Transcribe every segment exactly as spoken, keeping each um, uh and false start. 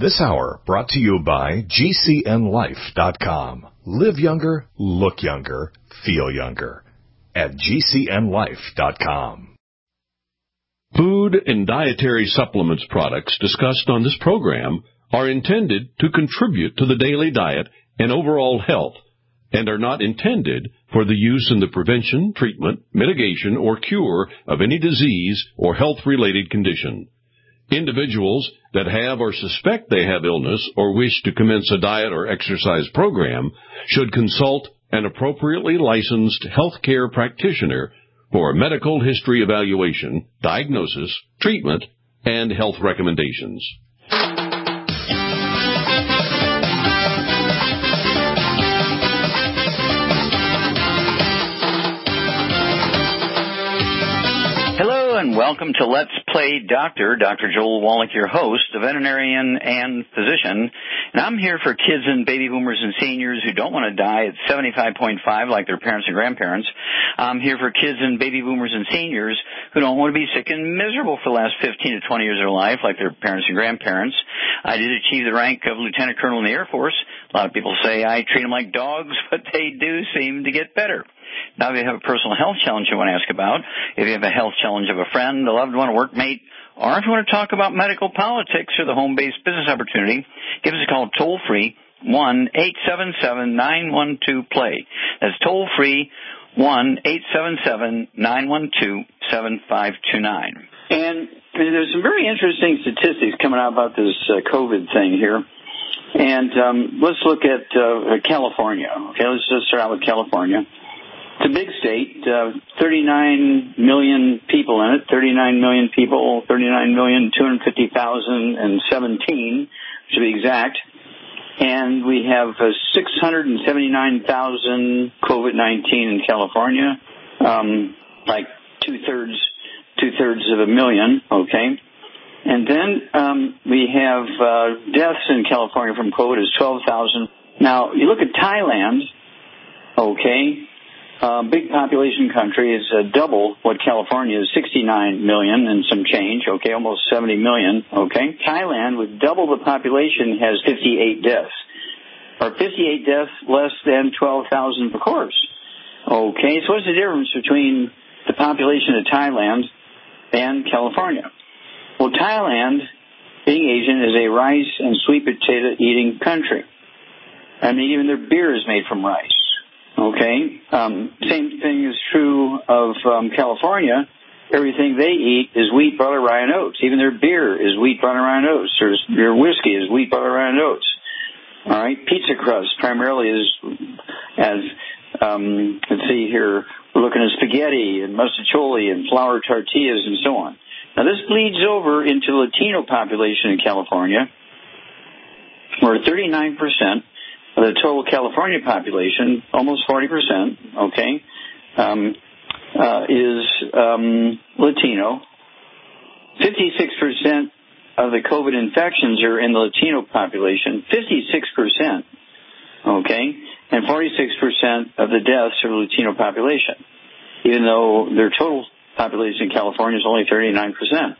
This hour brought to you by G C N life dot com. Live younger, look younger, feel younger at G C N life dot com. Food and dietary supplements products discussed on this program are intended to contribute to the daily diet and overall health and are not intended for the use in the prevention, treatment, mitigation, or cure of any disease or health-related condition. Individuals that have or suspect they have illness or wish to commence a diet or exercise program should consult an appropriately licensed healthcare practitioner for a medical history evaluation, diagnosis, treatment, and health recommendations. Hello and welcome to Let's Play Doctor. Doctor Joel Wallach, your host, a veterinarian and physician. And I'm here for kids and baby boomers and seniors who don't want to die at seventy-five point five like their parents and grandparents. I'm here for kids and baby boomers and seniors who don't want to be sick and miserable for the last fifteen to twenty years of their life like their parents and grandparents. I did achieve the rank of lieutenant colonel in the Air Force. A lot of people say I treat them like dogs, but they do seem to get better. Now, if you have a personal health challenge you want to ask about, if you have a health challenge of a friend, a loved one, a workmate, or if you want to talk about medical politics or the home-based business opportunity, give us a call toll-free, one eight seven seven nine one two play. That's toll-free, one eight seven seven nine one two seven five two nine. And there's some very interesting statistics coming out about this uh, COVID thing here. And um, let's look at uh, California. Okay, let's just start out with California. It's a big state, uh, thirty-nine million people in it, thirty-nine million people, thirty-nine million two hundred fifty thousand seventeen, to be exact. And we have uh, six hundred seventy-nine thousand COVID nineteen in California, um, like two-thirds, two-thirds of a million, okay? And then um, we have uh, deaths in California from COVID is twelve thousand. Now, you look at Thailand, okay? Uh, big population country is uh, double what California is, sixty-nine million and some change, okay, almost seventy million, okay. Thailand, with double the population, has fifty-eight deaths, or fifty-eight deaths less than twelve thousand, of course. Okay, so what's the difference between the population of Thailand and California? Well, Thailand, being Asian, is a rice and sweet potato eating country. I mean, even their beer is made from rice. Okay, um, same thing is true of um, California. Everything they eat is wheat, butter, rye, and oats. Even their beer is wheat, butter, rye, and oats. Their, their whiskey is wheat, butter, rye, and oats. All right, pizza crust primarily is, as, um, let's see here, we're looking at spaghetti and mustacholi and flour tortillas and so on. Now, this bleeds over into the Latino population in California, where thirty-nine percent of the total California population, almost forty percent, okay, um, uh, is um, Latino. fifty-six percent of the COVID infections are in the Latino population, fifty-six percent, okay, and forty-six percent of the deaths are the Latino population, even though their total population in California is only thirty-nine percent.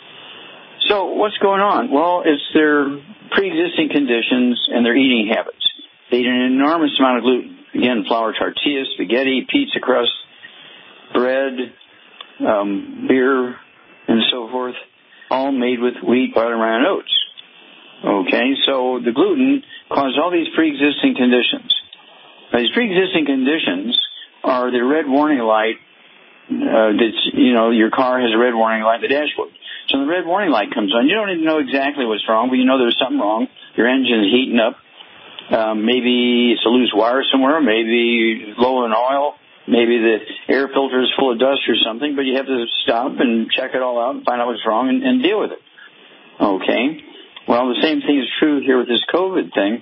So what's going on? Well, it's their pre-existing conditions and their eating habits. They eat an enormous amount of gluten. Again, flour tortillas, spaghetti, pizza crust, bread, um, beer, and so forth, all made with wheat, butter, rye, and oats. Okay, so the gluten causes all these pre-existing conditions. Now, these pre-existing conditions are the red warning light. Uh, that's, you know, your car has a red warning light in the dashboard. So the red warning light comes on. You don't even know exactly what's wrong, but you know there's something wrong. Your engine is heating up. Um, maybe it's a loose wire somewhere, maybe low in oil, maybe the air filter is full of dust or something, but you have to stop and check it all out and find out what's wrong and, and deal with it. Okay? Well, the same thing is true here with this COVID thing.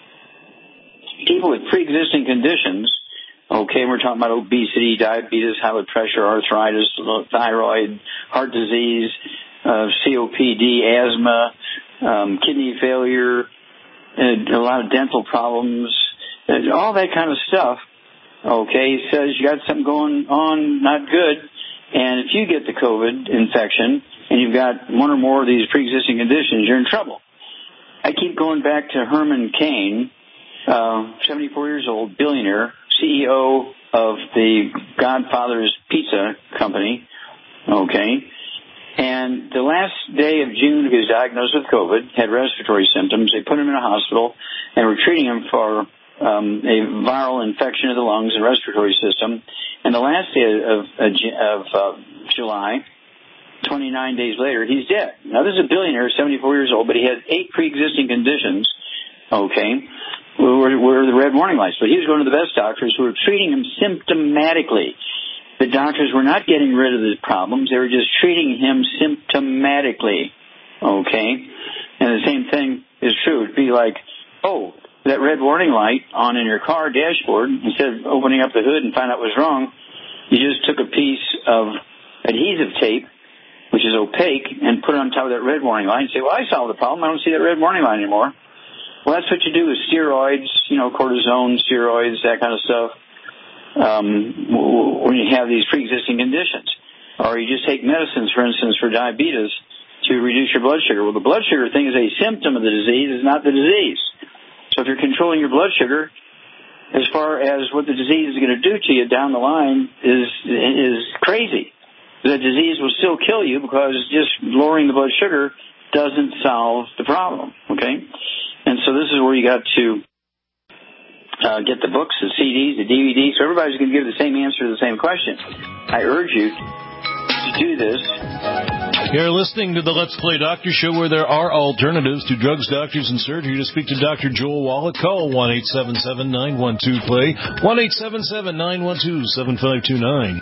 People with pre-existing conditions, okay, we're talking about obesity, diabetes, high blood pressure, arthritis, thyroid, heart disease, uh, C O P D, asthma, um, kidney failure, and a lot of dental problems, all that kind of stuff, okay, says you got something going on not good, and if you get the COVID infection and you've got one or more of these pre-existing conditions, you're in trouble. I keep keep going back to Herman Cain, uh, seventy-four years old, billionaire, C E O of the Godfather's Pizza Company, okay, and the last day of June he was diagnosed with COVID, had respiratory symptoms. They put him in a hospital and were treating him for um, a viral infection of the lungs and respiratory system. And the last day of, of, of uh, July, twenty-nine days later, he's dead. Now, this is a billionaire, seventy-four years old, but he had eight pre-existing conditions, okay, were, were the red warning lights. But he was going to the best doctors who were treating him symptomatically. The doctors were not getting rid of the problems. They were just treating him symptomatically, okay? And the same thing is true. It'd be like, oh, that red warning light on in your car dashboard, instead of opening up the hood and find out what's wrong, you just took a piece of adhesive tape, which is opaque, and put it on top of that red warning light and say, well, I solved the problem. I don't see that red warning light anymore. Well, that's what you do with steroids, you know, cortisone, steroids, that kind of stuff. Um, when you have these pre-existing conditions. Or you just take medicines, for instance, for diabetes to reduce your blood sugar. Well, the blood sugar thing is a symptom of the disease, it's not the disease. So if you're controlling your blood sugar, as far as what the disease is going to do to you down the line is is crazy. The disease will still kill you because just lowering the blood sugar doesn't solve the problem, okay? And so this is where you got to Uh, get the books, the C Ds, the D V Ds, so everybody's going to give the same answer to the same question. I urge you to do this. You're listening to the Let's Play Doctor Show, where there are alternatives to drugs, doctors, and surgery. To speak to Doctor Joel Wallach, call one eight seven seven, nine one two, play, one eight seven seven, nine one two, seven five two nine.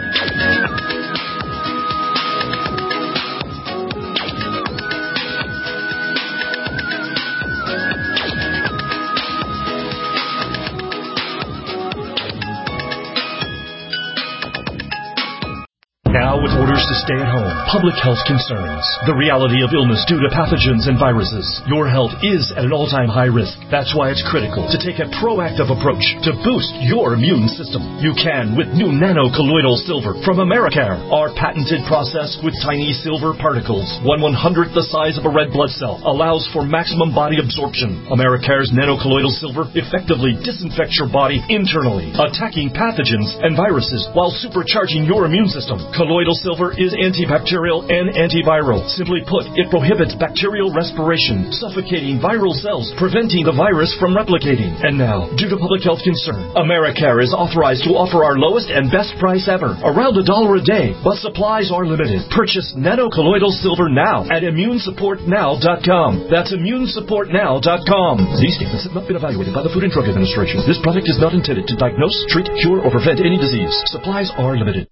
Now with orders to stay at home, public health concerns, the reality of illness due to pathogens and viruses, your health is at an all-time high risk. That's why it's critical to take a proactive approach to boost your immune system. You can with new nano-colloidal silver from Americare, our patented process with tiny silver particles, one one-hundredth the size of a red blood cell, allows for maximum body absorption. Americare's nano-colloidal silver effectively disinfects your body internally, attacking pathogens and viruses while supercharging your immune system. Colloidal silver is antibacterial and antiviral. Simply put, it prohibits bacterial respiration, suffocating viral cells, preventing the virus from replicating. And now, due to public health concern, Americare is authorized to offer our lowest and best price ever, around a dollar a day, but supplies are limited. Purchase nano-colloidal silver now at immune support now dot com. That's immune support now dot com. These statements have not been evaluated by the Food and Drug Administration. This product is not intended to diagnose, treat, cure, or prevent any disease. Supplies are limited.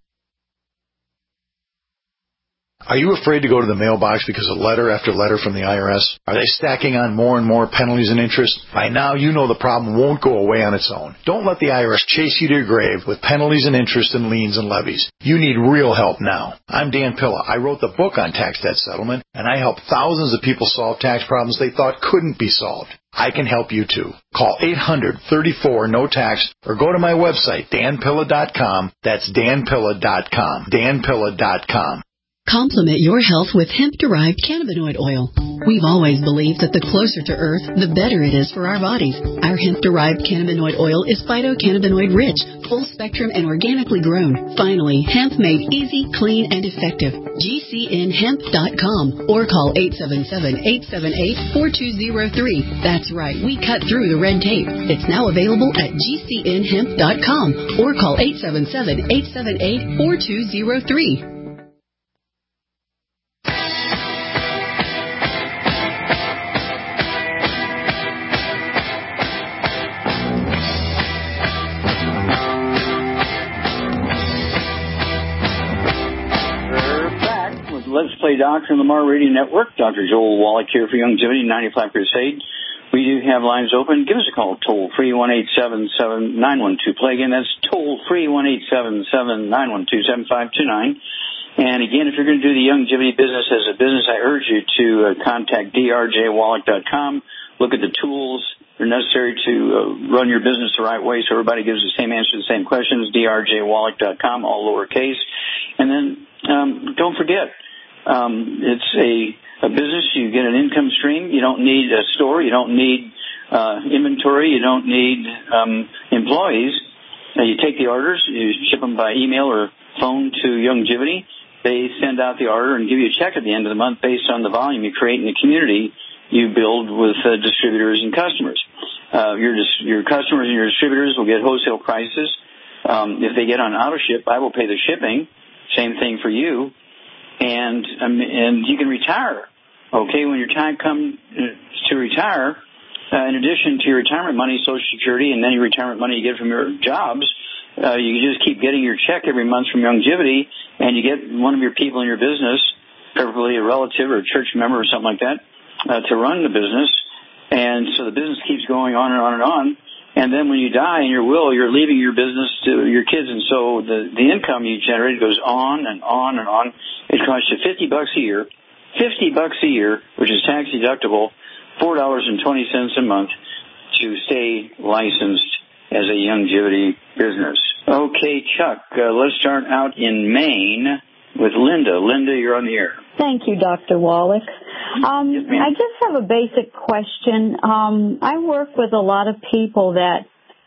Are you afraid to go to the mailbox because of letter after letter from the I R S? Are they stacking on more and more penalties and interest? By now, you know the problem won't go away on its own. Don't let the I R S chase you to your grave with penalties and interest and liens and levies. You need real help now. I'm Dan Pilla. I wrote the book on tax debt settlement, and I help thousands of people solve tax problems they thought couldn't be solved. I can help you too. Call eight hundred, thirty-four, no tax or go to my website, dan pilla dot com. That's dan pilla dot com. dan pilla dot com. Complement your health with hemp-derived cannabinoid oil. We've always believed that the closer to Earth, the better it is for our bodies. Our hemp-derived cannabinoid oil is phytocannabinoid-rich, full-spectrum, and organically grown. Finally, hemp made easy, clean, and effective. G C N hemp dot com or call eight seven seven, eight seven eight, four two zero three. That's right, we cut through the red tape. It's now available at G C N hemp dot com or call eight seven seven, eight seven eight, four two zero three. Let's Play Doctor on the Mar Radio Network. Doctor Joel Wallach here for Youngevity ninety-five Crusade. We do have lines open. Give us a call toll free, one eight seven seven, nine one two, play. Again, that's toll free, one eight seven seven, nine one two, seven five two nine. And again, if you're going to do the Youngevity business as a business, I urge you to uh, contact d r j wallach dot com. Look at the tools that are necessary to uh, run your business the right way so everybody gives the same answer to the same questions, d r j wallach dot com, all lowercase. And then um, don't forget, Um, it's a a business. You get an income stream. You don't need a store. You don't need uh, inventory. You don't need um, employees. Uh, you take the orders. You ship them by email or phone to Youngevity. They send out the order and give you a check at the end of the month based on the volume you create in the community you build with uh, distributors and customers. Uh, your your customers and your distributors will get wholesale prices. Um, if they get on auto ship, I will pay the shipping. Same thing for you, and um, and you can retire. Okay, when your time comes to retire, uh, in addition to your retirement money, Social Security, and then your retirement money you get from your jobs, uh, you just keep getting your check every month from Youngevity, and you get one of your people in your business, preferably a relative or a church member or something like that, uh, to run the business. And so the business keeps going on and on and on. And then when you die in your will, you're leaving your business to your kids. And so the, the income you generate goes on and on and on. It costs you fifty bucks a year, fifty bucks a year, which is tax deductible, four dollars and twenty cents a month to stay licensed as a Youngevity business. Okay, Chuck, uh, let's start out in Maine with Linda. Linda, you're on the air. Thank you, Doctor Wallach. Um, Yes, I just have a basic question. Um, I work with a lot of people that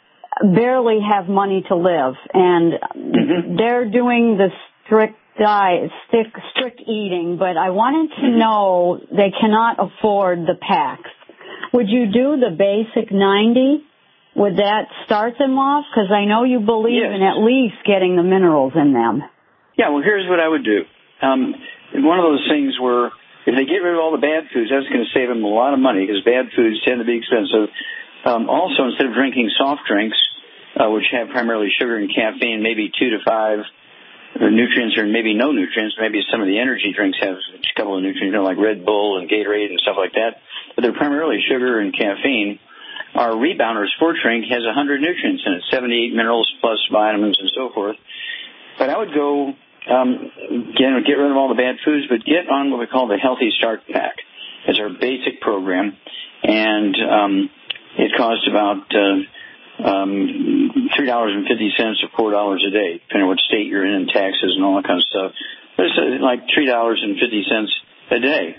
barely have money to live, and Mm-hmm. they're doing the strict diet, strict, strict eating, but I wanted to Mm-hmm. know they cannot afford the packs. Would you do the basic ninety? Would that start them off? Because I know you believe Yes. in at least getting the minerals in them. Yeah, well, here's what I would do. Um, one of those things where if they get rid of all the bad foods, that's going to save them a lot of money because bad foods tend to be expensive. Um, also, instead of drinking soft drinks, uh, which have primarily sugar and caffeine, maybe two to five nutrients or maybe no nutrients, maybe some of the energy drinks have a couple of nutrients, you know, like Red Bull and Gatorade and stuff like that, but they're primarily sugar and caffeine. Our Rebounder Sport Drink has one hundred nutrients in it, seventy-eight minerals plus vitamins and so forth. But I would go, um, again, get rid of all the bad foods, but get on what we call the Healthy Start Pack. It's our basic program, and um, it costs about uh, um, three dollars and fifty cents to four dollars a day, depending on what state you're in and taxes and all that kind of stuff. But it's uh, like three dollars and fifty cents a day,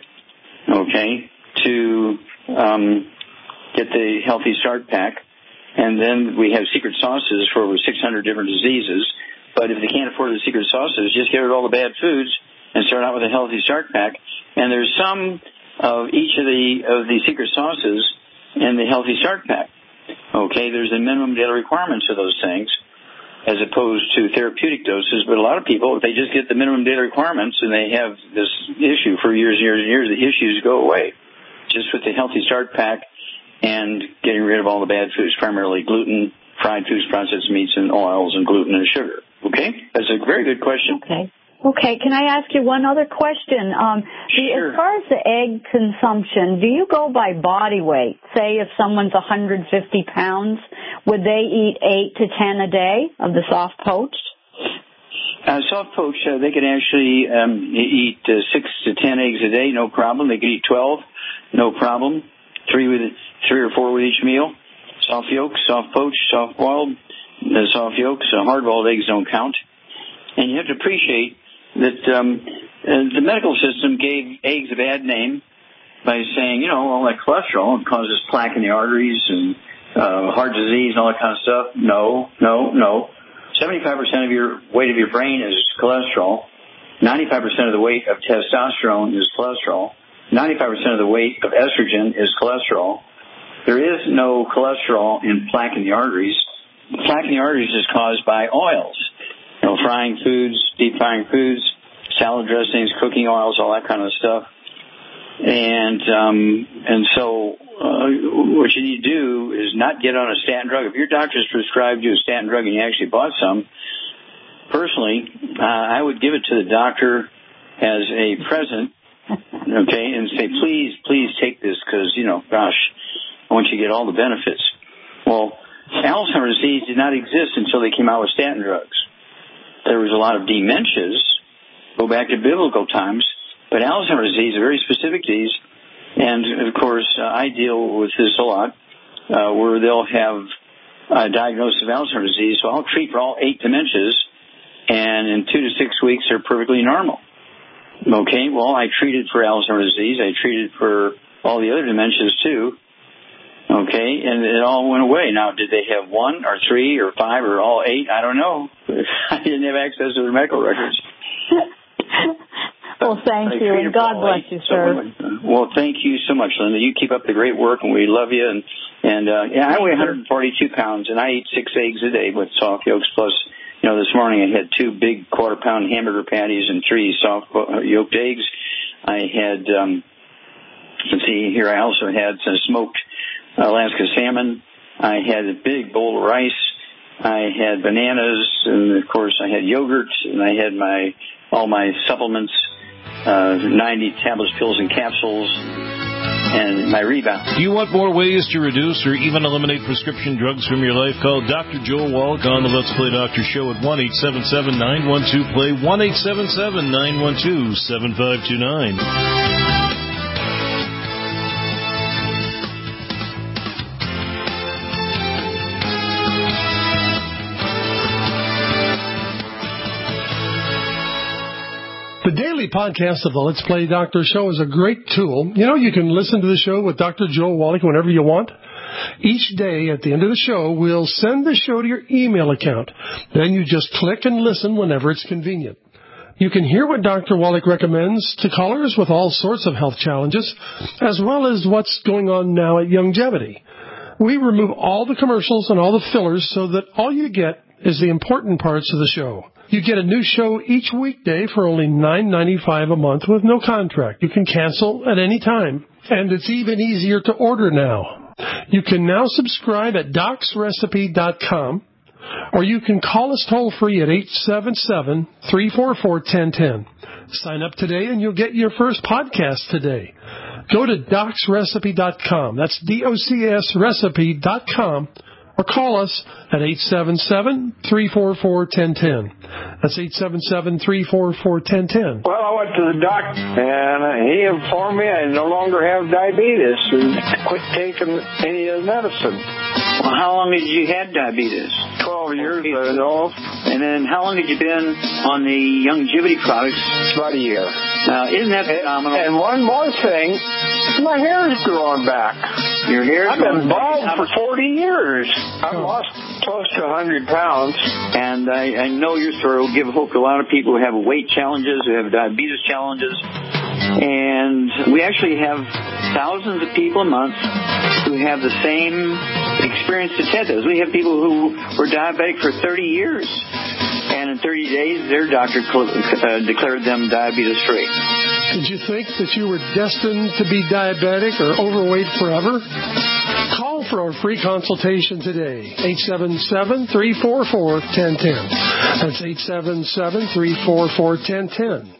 okay, to um, get the Healthy Start Pack. And then we have secret sauces for over six hundred different diseases. But if they can't afford the secret sauces, just get rid of all the bad foods and start out with a Healthy Start Pack. And there's some of each of the of the secret sauces in the Healthy Start Pack. Okay, there's the minimum daily requirements of those things as opposed to therapeutic doses. But a lot of people, if they just get the minimum daily requirements and they have this issue for years and years and years, the issues go away. Just with the Healthy Start Pack and getting rid of all the bad foods, primarily gluten, fried foods, processed meats, and oils, and gluten and sugar. Okay? That's a very good question. Okay. Okay, can I ask you one other question? Um, the, Sure. As far as the egg consumption, do you go by body weight? Say if someone's one hundred fifty pounds, would they eat eight to ten a day of the soft poached? Uh, soft poached, uh, they could actually um, eat uh, six to ten eggs a day, no problem. They could eat twelve, no problem. Three with three or four with each meal. Soft yolks, soft poached, soft boiled, the soft yolks, uh, hard boiled eggs don't count. And you have to appreciate that um, uh, the medical system gave eggs a bad name by saying, you know, all that cholesterol causes plaque in the arteries and uh, heart disease and all that kind of stuff. No, no, no. seventy-five percent of your weight of your brain is cholesterol. ninety-five percent of the weight of testosterone is cholesterol. ninety-five percent of the weight of estrogen is cholesterol. There is no cholesterol in plaque in the arteries. Plaque in the arteries is caused by oils. You know, frying foods, deep frying foods, salad dressings, cooking oils, all that kind of stuff. And um, and so uh, what you need to do is not get on a statin drug. If your doctor's prescribed you a statin drug and you actually bought some, personally, uh, I would give it to the doctor as a present, okay, and say, please, please take this because, you know, gosh, I want you to get all the benefits. Well, Alzheimer's disease did not exist until they came out with statin drugs. There was a lot of dementias, go back to biblical times, but Alzheimer's disease is a very specific disease, and, of course, uh, I deal with this a lot, uh, where they'll have a diagnosis of Alzheimer's disease, so I'll treat for all eight dementias, and in two to six weeks, they're perfectly normal. Okay, well, I treated for Alzheimer's disease. I treated for all the other dementias, too. Okay, and it all went away. Now, did they have one or three or five or all eight? I don't know. I didn't have access to their medical records. Well, thank you, and God bless you, sir. Well, thank you so much, Linda. You keep up the great work, and we love you. And, and uh, yeah, I weigh one hundred forty-two pounds, and I eat six eggs a day with soft yolks. Plus, you know, this morning I had two big quarter-pound hamburger patties and three soft yolked eggs. I had, um, let's see here, I also had some smoked Alaska salmon. I had a big bowl of rice. I had bananas, and, of course, I had yogurt, and I had my all my supplements, uh, ninety tablets, pills, and capsules, and my Rebound. Do you want more ways to reduce or even eliminate prescription drugs from your life? Call Doctor Joel Wallach on the Let's Play Doctor Show at one eight seven seven, nine one two, play, one eight seven seven, nine one two, seven five two nine. The daily podcast of the Let's Play Doctor Show is a great tool. You know, you can listen to the show with Doctor Joel Wallach whenever you want. Each day at the end of the show, we'll send the show to your email account. Then you just click and listen whenever it's convenient. You can hear what Doctor Wallach recommends to callers with all sorts of health challenges, as well as what's going on now at Youngevity. We remove all the commercials and all the fillers so that all you get is the important parts of the show. You get a new show each weekday for only nine ninety-five a month with no contract. You can cancel at any time. And it's even easier to order now. You can now subscribe at docs recipe dot com, or you can call us toll-free at eight seven seven, three four four, one zero one zero. Sign up today and you'll get your first podcast today. Go to docs recipe dot com. That's D O C S recipe dot com. Or call us at eight seven seven, three four four, one zero one zero. That's eight seven seven, three four four, one zero one zero. Well, I went to the doctor, and he informed me I no longer have diabetes and quit taking any of the medicine. Well, how long did you had diabetes? Twelve years, I know. And then how long had you been on the Youngevity products? About a year. Now, isn't that phenomenal? And one more thing, my hair is growing back. Your hair? I've been bald for forty years. I've lost close to one hundred pounds. And I, I know your story will give hope to a lot of people who have weight challenges, who have diabetes challenges. And we actually have thousands of people a month who have the same experience that Ted does. We have people who were diabetic for thirty years. And in thirty days, their doctor uh, declared them diabetes-free. Did you think that you were destined to be diabetic or overweight forever? Call for a free consultation today. eight seven seven, three four four, one zero one zero. That's eight seven seven, three four four, one zero one zero.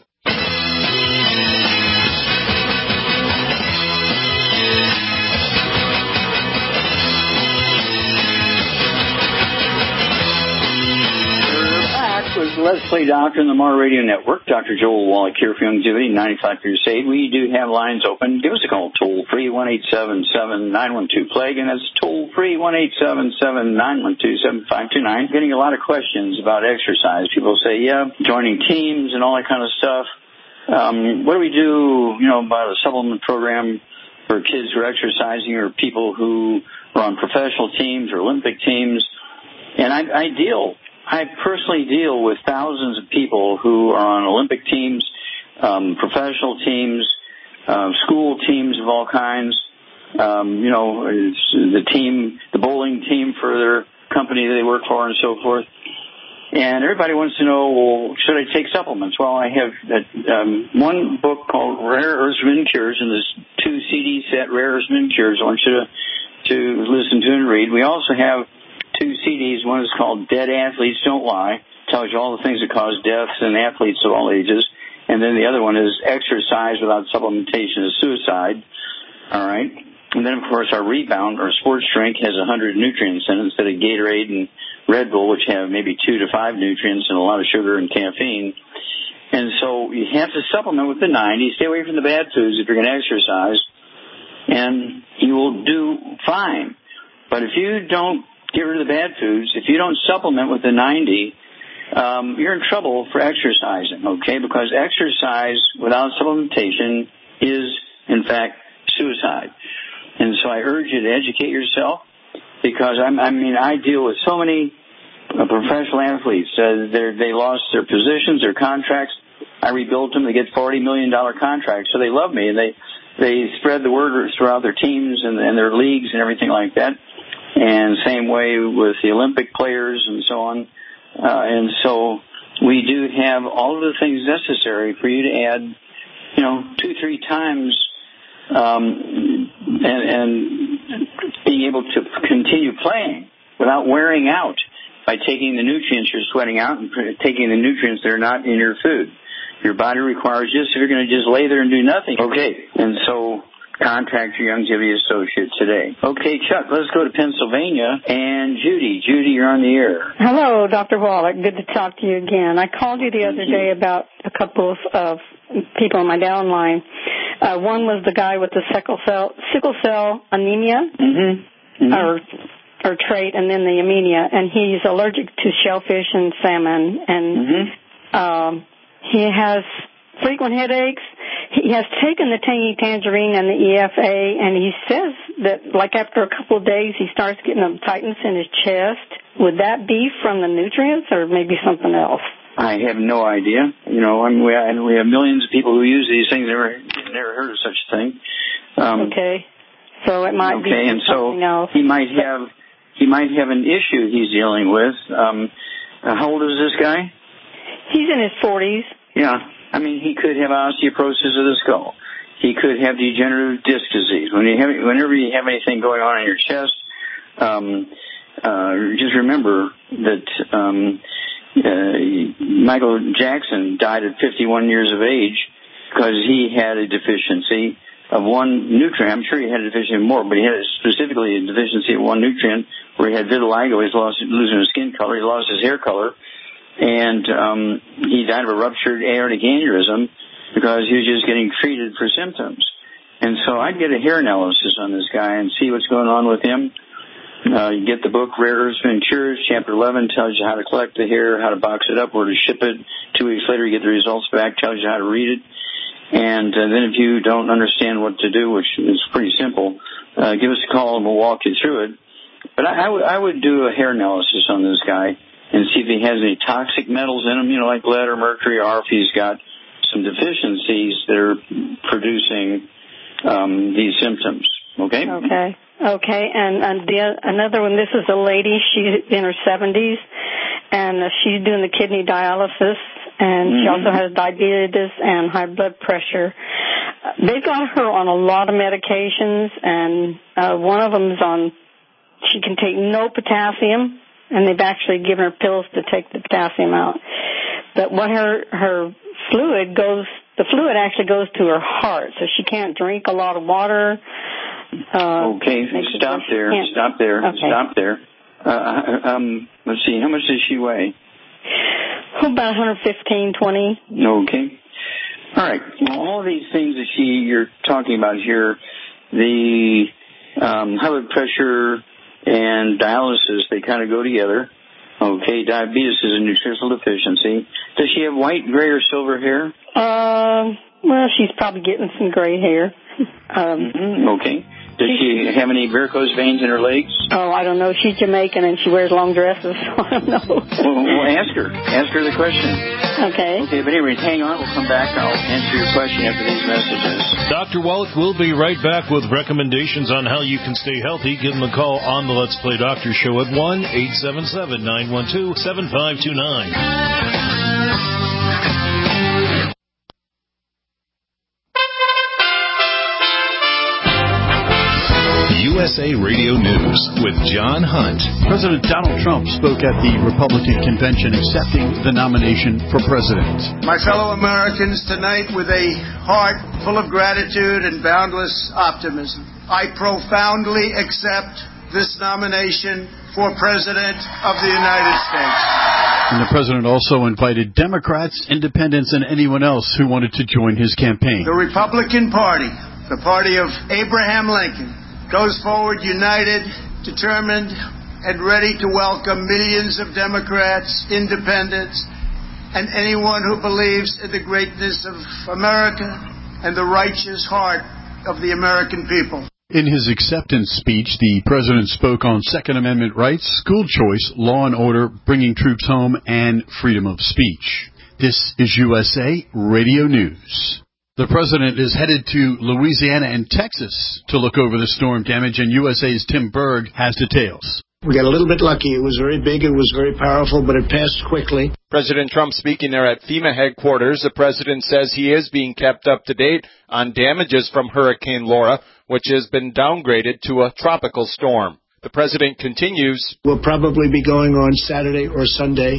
Let's Play Doctor on the Mar Radio Network. Doctor Joel Wallach here for Youngevity, ninety-five Crusade. We do have lines open. Give us a call toll-free, one eight seven seven, nine one two, plague, and that's toll-free, one eight seven seven, nine one two, seven five two nine. Getting a lot of questions about exercise. People say, yeah, joining teams and all that kind of stuff. Um, what do we do, you know, about a supplement program for kids who are exercising or people who are on professional teams or Olympic teams? And I, I deal I personally deal with thousands of people who are on Olympic teams, um, professional teams, um, school teams of all kinds. Um, you know, the team, the bowling team for their company they work for, and so forth. And everybody wants to know, well, should I take supplements? Well, I have um, one book called Rare Earths Min Cures, and there's two C D set Rare Earths Min Cures I want you to to listen to and read. We also have two C Ds. One is called Dead Athletes Don't Lie. It tells you all the things that cause deaths in athletes of all ages. And then the other one is Exercise Without Supplementation is Suicide. All right. And then, of course, our Rebound, or sports drink, has one hundred nutrients in it instead of Gatorade and Red Bull, which have maybe two to five nutrients and a lot of sugar and caffeine. And so you have to supplement with the ninety. Stay away from the bad foods if you're going to exercise, and you will do fine. But if you don't get rid of the bad foods, if you don't supplement with the ninety, um, you're in trouble for exercising, okay? Because exercise without supplementation is, in fact, suicide. And so I urge you to educate yourself, because I'm, I mean, I deal with so many uh, professional athletes. Uh, they lost their positions, their contracts. I rebuilt them. They get forty million dollars contracts, so they love me, and they they spread the word throughout their teams and, and their leagues and everything like that. And same way with the Olympic players and so on. Uh, and so we do have all of the things necessary for you to add, you know, two, three times, um, and, and being able to continue playing without wearing out by taking the nutrients you're sweating out and taking the nutrients that are not in your food. Your body requires this if you're going to just lay there and do nothing. Okay, and so contact your Youngevity associate today. Okay, Chuck, let's go to Pennsylvania. And Judy. Judy, you're on the air. Hello, Doctor Wallach. Good to talk to you again. I called you the other day about a couple of uh, people on my downline. Uh, one was the guy with the sickle cell, sickle cell anemia, mm-hmm. Mm-hmm. or or trait, and then the anemia, and he's allergic to shellfish and salmon, and mm-hmm. um, he has frequent headaches. He has taken the tangy tangerine and the E F A, and he says that, like, after a couple of days, he starts getting a tightness in his chest. Would that be from the nutrients or maybe something else? I have no idea. You know, I mean, we, and we have millions of people who use these things. Never, never heard of such a thing. Um, okay, so it might okay, be and so something else. he might have he might have an issue he's dealing with. Um, uh, how old is this guy? He's in his forties. Yeah. I mean, he could have osteoporosis of the skull. He could have degenerative disc disease. When you have, whenever you have anything going on in your chest, um, uh, just remember that um, uh, Michael Jackson died at fifty-one years of age because he had a deficiency of one nutrient. I'm sure he had a deficiency of more, but he had specifically a deficiency of one nutrient where he had vitiligo. He's lost, losing his skin color. He lost his hair color. And um, he died of a ruptured aortic aneurysm because he was just getting treated for symptoms. And so I'd get a hair analysis on this guy and see what's going on with him. Uh, you get the book, Rare Earths and Cures, Chapter eleven tells you how to collect the hair, how to box it up, where to ship it. Two weeks later, you get the results back, tells you how to read it. And uh, then if you don't understand what to do, which is pretty simple, uh, give us a call and we'll walk you through it. But I, I, w- I would do a hair analysis on this guy and see if he has any toxic metals in him, you know, like lead or mercury, or if he's got some deficiencies that are producing um, these symptoms. Okay? Okay. Okay. And, and the, another one, this is a lady. She's in her seventies, and uh, she's doing the kidney dialysis, and mm-hmm. she also has diabetes and high blood pressure. Uh, they've got her on a lot of medications, and uh, one of them's on, she can take no potassium, and they've actually given her pills to take the potassium out. But what her her fluid goes, the fluid actually goes to her heart, so she can't drink a lot of water. Uh, okay, stop there, stop there, okay. stop there. Uh, um, let's see, how much does she weigh? About one fifteen, twenty. Okay. All right. Well, all these things that she you're talking about here, the um, high blood pressure and dialysis, they kind of go together. Okay, diabetes is a nutritional deficiency. Does she have white, gray, or silver hair? Um, well, she's probably getting some gray hair. Um, mm-hmm. Okay. Does she have any varicose veins in her legs? Oh, I don't know. She's Jamaican and she wears long dresses, so I don't know. Well, well, ask her. Ask her the question. Okay. Okay, but anyway, hang on. We'll come back. I'll answer your question after these messages. Doctor Wallach will be right back with recommendations on how you can stay healthy. Give him a call on the Let's Play Doctor Show at one eight seven seven, nine one two, seven five two nine. U S A Radio News with John Hunt. President Donald Trump spoke at the Republican convention accepting the nomination for president. My fellow Americans, tonight with a heart full of gratitude and boundless optimism, I profoundly accept this nomination for President of the United States. And the president also invited Democrats, independents, and anyone else who wanted to join his campaign. The Republican Party, the party of Abraham Lincoln, goes forward united, determined, and ready to welcome millions of Democrats, independents, and anyone who believes in the greatness of America and the righteous heart of the American people. In his acceptance speech, the president spoke on Second Amendment rights, school choice, law and order, bringing troops home, and freedom of speech. This is U S A Radio News. The president is headed to Louisiana and Texas to look over the storm damage, and U S A's Tim Berg has details. We got a little bit lucky. It was very big, it was very powerful, but it passed quickly. President Trump speaking there at FEMA headquarters. The president says he is being kept up to date on damages from Hurricane Laura, which has been downgraded to a tropical storm. The president continues. We'll probably be going on Saturday or Sunday,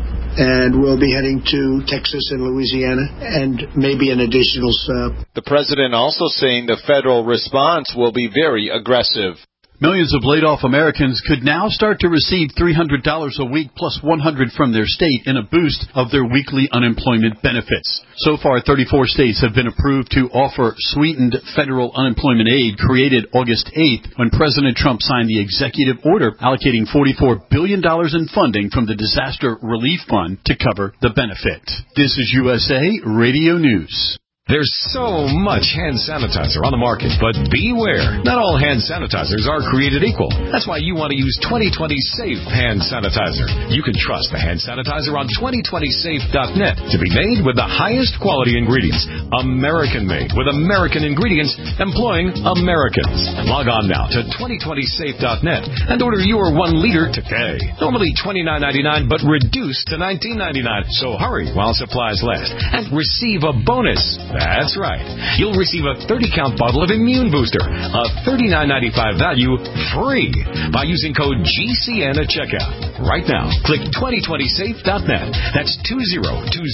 and we'll be heading to Texas and Louisiana, and maybe an additional sub. The president also saying the federal response will be very aggressive. Millions of laid-off Americans could now start to receive three hundred dollars a week plus one hundred dollars from their state in a boost of their weekly unemployment benefits. So far, thirty-four states have been approved to offer sweetened federal unemployment aid created August eighth when President Trump signed the executive order allocating forty-four billion dollars in funding from the Disaster Relief Fund to cover the benefit. This is U S A Radio News. There's so much hand sanitizer on the market, but beware. Not all hand sanitizers are created equal. That's why you want to use twenty twenty Safe Hand Sanitizer. You can trust the hand sanitizer on twenty twenty safe dot net to be made with the highest quality ingredients. American-made with American ingredients employing Americans. Log on now to twenty twenty safe dot net and order your one liter today. Normally twenty-nine ninety-nine, but reduced to nineteen ninety-nine. So hurry while supplies last and receive a bonus. That's right. You'll receive a thirty count bottle of Immune Booster, a thirty-nine ninety-five value, free by using code G C N at checkout. Right now, click twenty twenty safe dot net. That's twenty twenty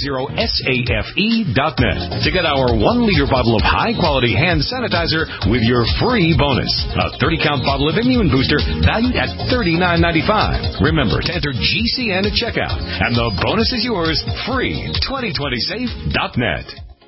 safe dot net to get our one liter bottle of high-quality hand sanitizer with your free bonus. A thirty count bottle of Immune Booster valued at thirty-nine ninety-five. Remember to enter G C N at checkout, and the bonus is yours free. twenty twenty safe dot net.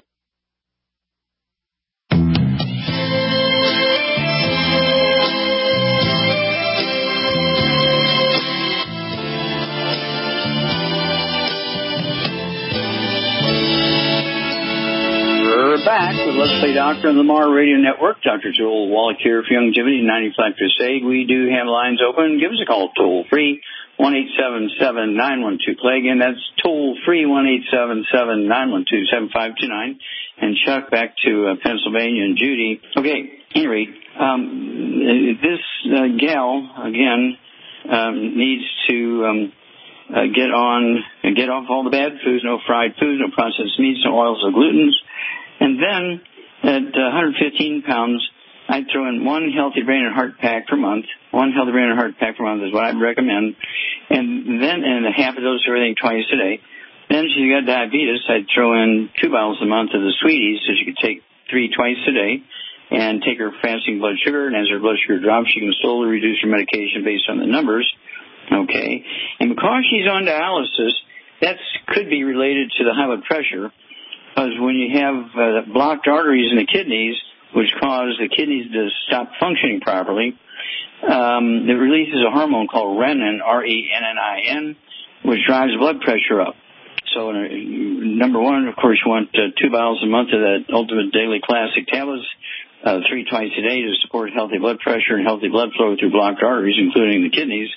Back with Let's Play Doctor on the Mar Radio Network. Doctor Joel Wallach here for Youngevity ninety-five Crusade. We do have lines open. Give us a call toll free, one eight seven seven nine one two play. Again, that's toll free, one eight seven seven nine one two seven five two nine. And Chuck, back to uh, Pennsylvania and Judy. Okay, at any rate, um, this uh, gal, again, um, needs to um, uh, get on, uh, get off all the bad foods, no fried foods, no processed meats, no oils, no glutens. And then at uh, one hundred fifteen pounds, I'd throw in one healthy brain and heart pack per month. One healthy brain and heart pack per month is what I'd recommend. And then, and a half a dose of everything twice a day. Then she's got diabetes. I'd throw in two bottles a month of the Sweeties so she could take three twice a day and take her fasting blood sugar. And as her blood sugar drops, she can slowly reduce her medication based on the numbers. Okay. And because she's on dialysis, that could be related to the high blood pressure. Because when you have uh, blocked arteries in the kidneys, which cause the kidneys to stop functioning properly, um, it releases a hormone called renin, R E N N I N, which drives blood pressure up. So, uh, number one, of course, you want uh, two bottles a month of that Ultimate Daily Classic tablets, uh, three twice a day to support healthy blood pressure and healthy blood flow through blocked arteries, including the kidneys.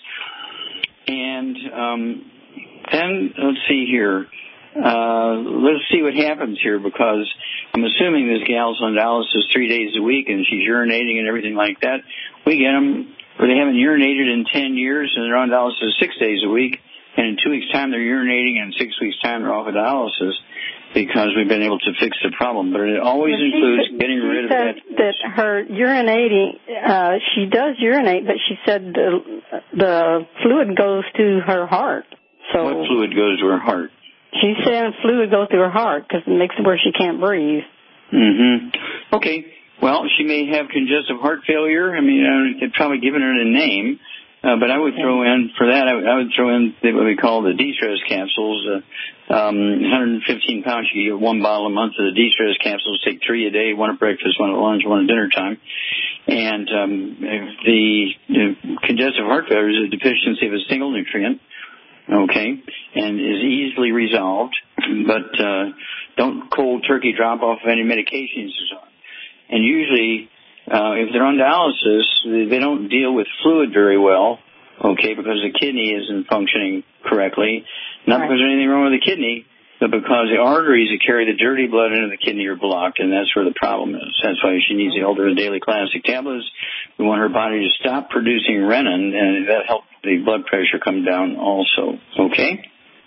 And um, then, let's see here. Uh, let's see what happens here, because I'm assuming this gal's on dialysis three days a week and she's urinating and everything like that. We get them where they haven't urinated in ten years and they're on dialysis six days a week, and in two weeks' time they're urinating, and in six weeks' time they're off of dialysis because we've been able to fix the problem. But it always well, includes said, getting rid of that. She said that her urinating, uh, she does urinate, but she said the, the fluid goes to her heart. So what fluid goes to her heart? She's saying fluid goes through her heart because it makes it where she can't breathe. Mm-hmm. Okay. Well, she may have congestive heart failure. I mean, I they've probably given her a name, uh, but I would throw in, for that, I would, I would throw in what we call the de-stress capsules. Uh, um, one hundred fifteen pounds, you get one bottle a month of the de-stress capsules. Take three a day, one at breakfast, one at lunch, one at dinner time. And um, the, the congestive heart failure is a deficiency of a single nutrient, okay, and is easily resolved, but uh, don't cold turkey drop off of any medications or so. And usually, uh, if they're on dialysis, they don't deal with fluid very well, okay, because the kidney isn't functioning correctly. Not because there's anything wrong with the kidney, but because the arteries that carry the dirty blood into the kidney are blocked, and that's where the problem is. That's why she needs the Elder Daily Classic tablets. We want her body to stop producing renin, and that helps the blood pressure come down also. Okay?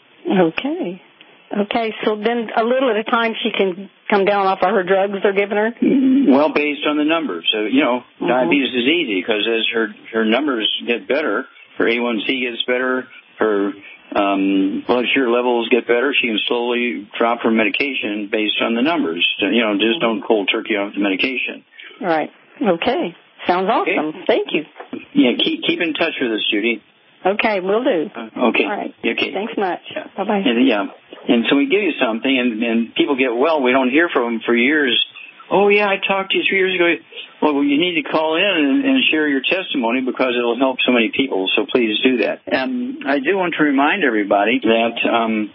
Okay. Okay, so then a little at a time she can come down off of her drugs they're giving her? Well, based on the numbers. So, you know, mm-hmm. diabetes is easy because as her, her numbers get better, her A one C gets better, her um, blood sugar levels get better, she can slowly drop her medication based on the numbers. You know, just don't cold turkey off the medication. Right. Okay. Sounds awesome. Okay. Thank you. Yeah, keep keep in touch with us, Judy. Okay, will do. Uh, okay. All right. Okay. Thanks much. Yeah. Bye-bye. And, yeah. And so we give you something, and, and people get well. We don't hear from them for years. Oh, yeah, I talked to you three years ago. Well, you need to call in and, and share your testimony because it will help so many people, so please do that. Um, I do want to remind everybody that um,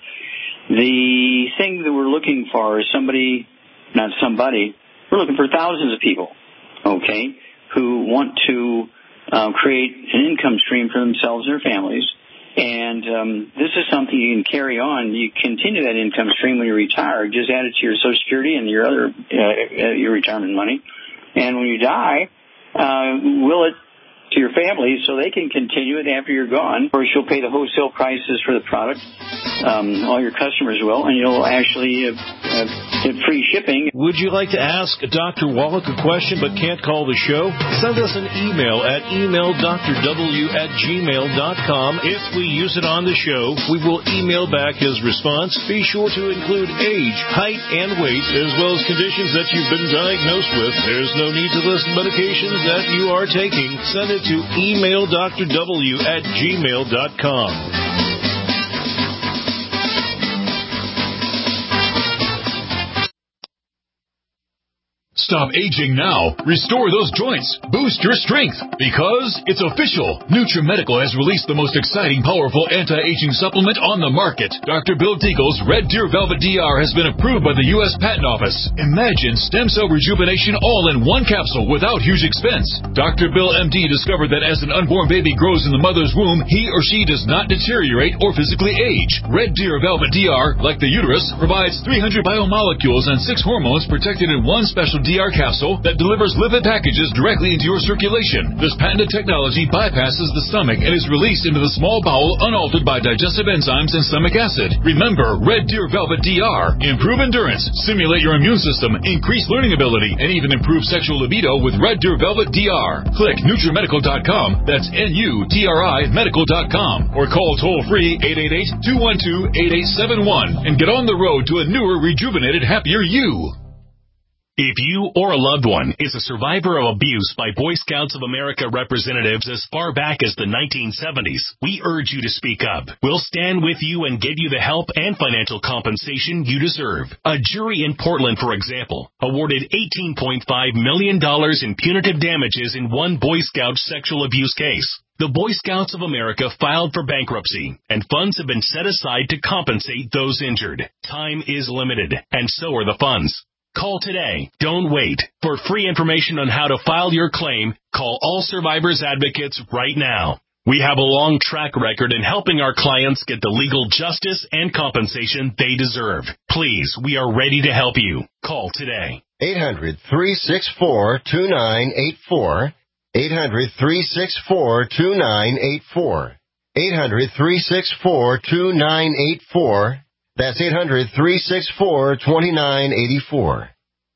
the thing that we're looking for is somebody, not somebody, we're looking for thousands of people, okay, who want to uh, create an income stream for themselves and their families. And um, this is something you can carry on. You continue that income stream when you retire. Just add it to your Social Security and your other uh, your retirement money. And when you die, uh, will it to your family so they can continue it after you're gone. Of course, you'll pay the wholesale prices for the product. Um, all your customers will, and you'll actually uh, uh, get free shipping. Would you like to ask Doctor Wallach a question but can't call the show? Send us an email at email d r w at gmail dot com. If we use it on the show, we will email back his response. Be sure to include age, height, and weight, as well as conditions that you've been diagnosed with. There's no need to list medications that you are taking. Send it to email d r w at gmail dot com. Stop aging now. Restore those joints. Boost your strength. Because it's official. NutriMedical has released the most exciting, powerful anti-aging supplement on the market. Doctor Bill Deagle's Red Deer Velvet D R has been approved by the U S Patent Office. Imagine stem cell rejuvenation all in one capsule without huge expense. Doctor Bill M D discovered that as an unborn baby grows in the mother's womb, he or she does not deteriorate or physically age. Red Deer Velvet D R, like the uterus, provides three hundred biomolecules and six hormones protected in one special D R capsule that delivers lipid packages directly into your circulation. This patented technology bypasses the stomach and is released into the small bowel unaltered by digestive enzymes and stomach acid. Remember, Red Deer Velvet D R. Improve endurance, stimulate your immune system, increase learning ability, and even improve sexual libido with Red Deer Velvet D R. Click NutriMedical dot com. That's N U T R I medical dot com. Or call toll-free eight eight eight, two one two, eight eight seven one and get on the road to a newer, rejuvenated, happier you. If you or a loved one is a survivor of abuse by Boy Scouts of America representatives as far back as the nineteen seventies, we urge you to speak up. We'll stand with you and give you the help and financial compensation you deserve. A jury in Portland, for example, awarded eighteen point five million dollars in punitive damages in one Boy Scout sexual abuse case. The Boy Scouts of America filed for bankruptcy, and funds have been set aside to compensate those injured. Time is limited, and so are the funds. Call today. Don't wait. For free information on how to file your claim, call All Survivors Advocates right now. We have a long track record in helping our clients get the legal justice and compensation they deserve. Please, we are ready to help you. Call today. eight hundred, three six four, two nine eight four. eight hundred, three six four, two nine eight four. eight hundred, three six four, two nine eight four. That's eight hundred, three six four, two nine eight four.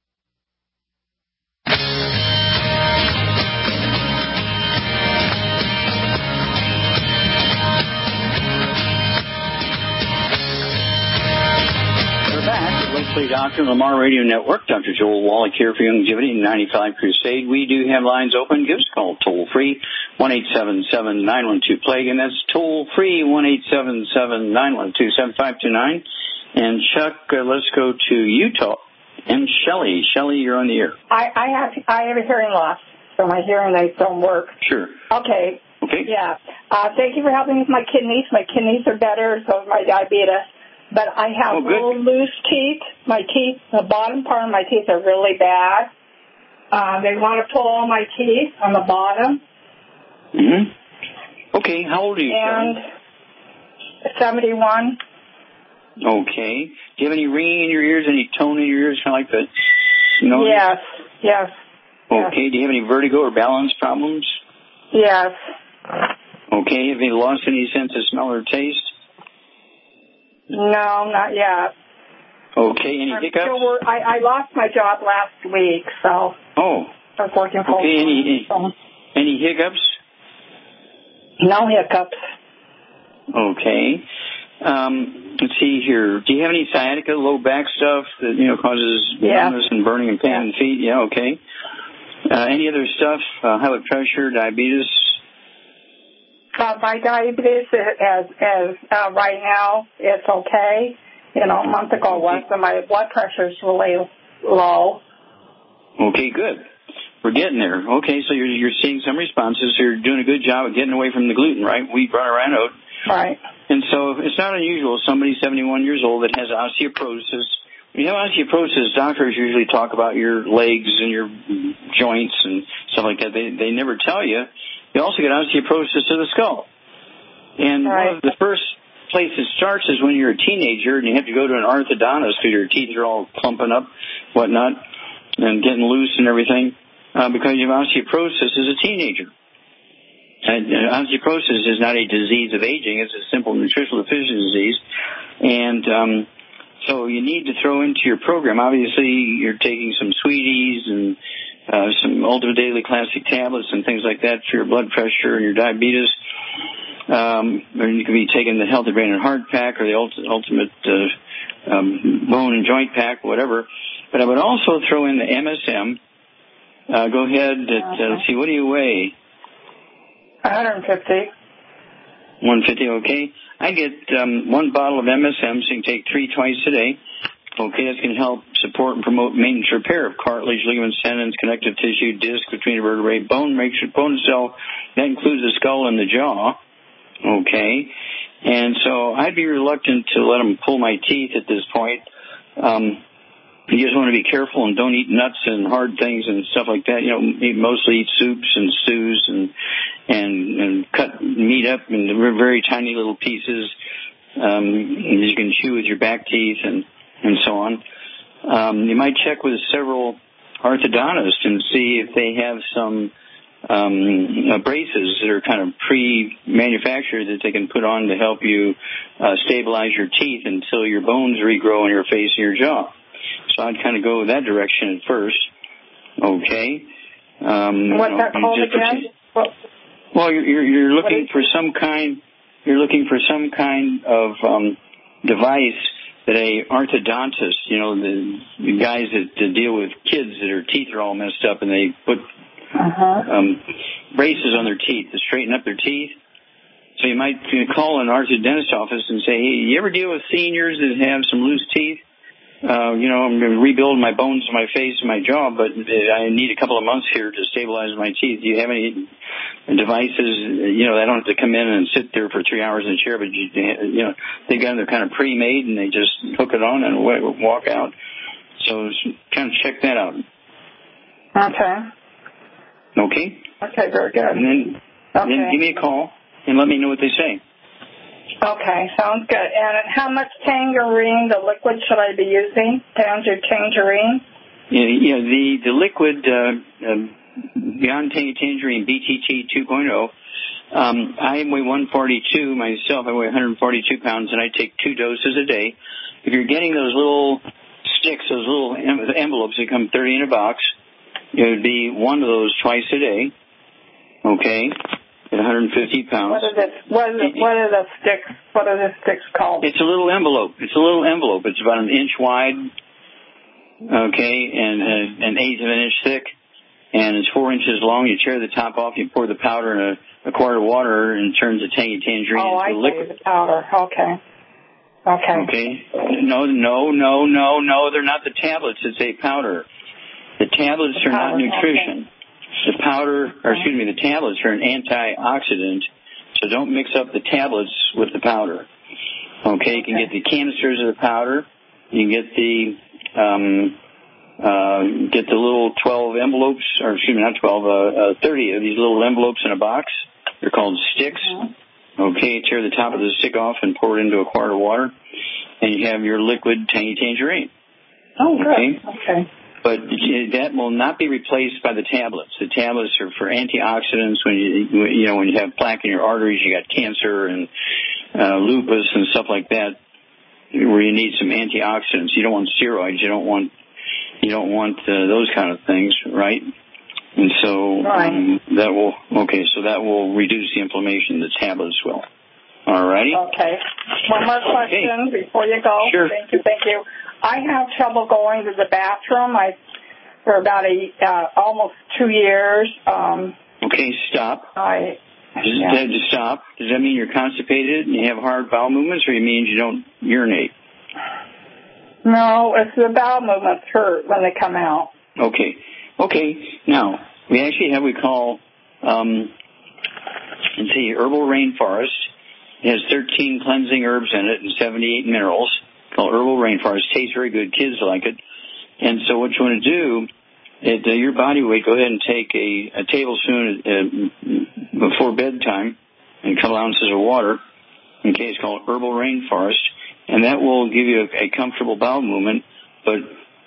We're back at Let's Play Doctor Lamar Radio Network. Doctor Joel Wallach here for Longevity ninety-five Crusade. We do have lines open. Give us a call toll free, one eight seven seven, nine one two, plague, and that's toll free, one eight seven seven, nine one two, seven five two nine. And Chuck, uh, let's go to Utah. And Shelley. Shelley, you're on the air. I, I have I have a hearing loss, so my hearing aids don't work. Sure. Okay. Okay. Okay. Yeah. Uh, thank you for helping me with my kidneys. My kidneys are better, so is my diabetes. But I have oh, little loose teeth. My teeth, the bottom part of my teeth are really bad. Uh, they want to pull all my teeth on the bottom. Mm-hmm. Okay. How old are you? And seventy-one. Okay. Do you have any ringing in your ears, any tone in your ears, kind of like the noise? Yes. Yes. Okay. Yes. Do you have any vertigo or balance problems? Yes. Okay. Have you lost any sense of smell or taste? No, not yet. Okay. Any I'm hiccups? Still wor- I, I lost my job last week, so oh. I was working full okay. time. Any, so. any hiccups? No hiccups. Okay. Um, let's see here. Do you have any sciatica, low back stuff that, you know, causes yeah. numbness and burning and pain yeah. in the feet? Yeah, okay. Uh, any other stuff? Uh, high blood pressure, diabetes? Uh, my diabetes, as as uh, right now, it's okay. You know, a month ago it was, and my blood pressure is really low. Okay, good. We're getting there. Okay, so you're you're seeing some responses. So you're doing a good job of getting away from the gluten, right? Wheat, butter, and oat. Right. And so it's not unusual. Somebody seventy-one years old that has osteoporosis. When you have osteoporosis, doctors usually talk about your legs and your joints and stuff like that. They they never tell you. You also get osteoporosis of the skull. And right. one of the first place it starts is when you're a teenager and you have to go to an orthodontist because your teeth are all clumping up, whatnot, and getting loose and everything, uh, because you have osteoporosis as a teenager. And uh, osteoporosis is not a disease of aging. It's a simple nutritional deficiency disease. And um, so you need to throw into your program. Obviously, you're taking some sweeties and uh, some Ultimate Daily Classic tablets and things like that for your blood pressure and your diabetes. Um, or you can be taking the Healthy Brain and Heart Pack or the Ultimate uh, um, Bone and Joint Pack, whatever. But I would also throw in the M S M. Uh, go ahead. At, uh, let's see, what do you weigh? one hundred fifty. one hundred fifty, okay. I get um, one bottle of M S M, so you can take three twice a day. Okay, that's going to help support and promote maintenance repair of cartilage, ligaments, tendons, connective tissue, disc between the vertebrae, bone, makes your bone cell. That includes the skull and the jaw. Okay, and so I'd be reluctant to let them pull my teeth at this point. Um, you just want to be careful and don't eat nuts and hard things and stuff like that. You know, mostly eat soups and stews and and, and cut meat up in very tiny little pieces. Um, and you can chew with your back teeth and, and so on. Um, you might check with several orthodontists and see if they have some um, uh, braces that are kind of pre-manufactured that they can put on to help you uh, stabilize your teeth until your bones regrow in your face and your jaw. So I'd kind of go that direction at first. Okay. Um, What's you know, that called again? Well, you're, you're, you're looking for some kind. You're looking for some kind of um, device that a orthodontist, you know, the, the guys that, that deal with kids that their teeth are all messed up, and they put uh-huh. um, braces on their teeth to straighten up their teeth. So you might you know, call an orthodontist office and say, "Hey, you ever deal with seniors that have some loose teeth? Uh, you know, I'm rebuilding my bones in my face and my jaw, but I need a couple of months here to stabilize my teeth. Do you have any devices? You know, I don't have to come in and sit there for three hours in a chair, but, you, you know, they've got them kind of pre-made and they just hook it on and walk out. So kind of check that out. Okay. Okay? Okay, very good. And then, okay. then give me a call and let me know what they say. Okay, sounds good. And how much Tangerine, the liquid, should I be using? Tanger, Tangerine? Yeah, yeah the, the liquid, uh, uh, Beyond Tangerine B T T two point oh, um, I weigh one forty-two myself. I weigh one hundred forty-two pounds, and I take two doses a day. If you're getting those little sticks, those little envelopes that come thirty in a box, it would be one of those twice a day, okay? At one hundred fifty pounds. What are the what are the, what are the sticks? What are the sticks called? It's a little envelope. It's a little envelope. It's about an inch wide, okay, and uh, an eighth of an inch thick, and it's four inches long. You tear the top off. You pour the powder in a, a quart of water, and it turns the tangy tangerine oh, into I a liquid. see the powder. Okay. Okay. Okay. No, no, no, no, no. They're not the tablets. It's a powder. The tablets are powder. not nutrition. Okay. The powder, or excuse me, the tablets are an antioxidant, so don't mix up the tablets with the powder. Okay, you can get the canisters of the powder. You can get the um, uh, get the little twelve envelopes, or excuse me, not twelve, uh, uh, thirty of these little envelopes in a box. They're called sticks. Okay, tear the top of the stick off and pour it into a quart of water, and you have your liquid tangy tangerine. Oh, good. Okay. Okay. But that will not be replaced by the tablets. The tablets are for antioxidants. When you you know when you have plaque in your arteries, you got cancer and uh, lupus and stuff like that, where you need some antioxidants. You don't want steroids. You don't want you don't want uh, those kind of things, right? And so right. um, that will okay. So that will reduce the inflammation. The tablets will. All righty. Okay. One more question okay. before you go. Sure. Thank you. Thank you. I have trouble going to the bathroom. I for about a uh, almost two years. Um, okay. Stop. I. Does yeah. that just stop? Does that mean you're constipated and you have hard bowel movements, or it means you don't urinate? No, it's the bowel movements hurt when they come out. Okay. Okay. Now, we actually have what we call, um, let's see, herbal rainforest. It has thirteen cleansing herbs in it and seventy-eight minerals, called herbal rainforest. Tastes very good. Kids like it. And so what you want to do, at uh, your body weight, go ahead and take a, a tablespoon uh, before bedtime and a couple ounces of water. Okay, it's called herbal rainforest. And that will give you a, a comfortable bowel movement. But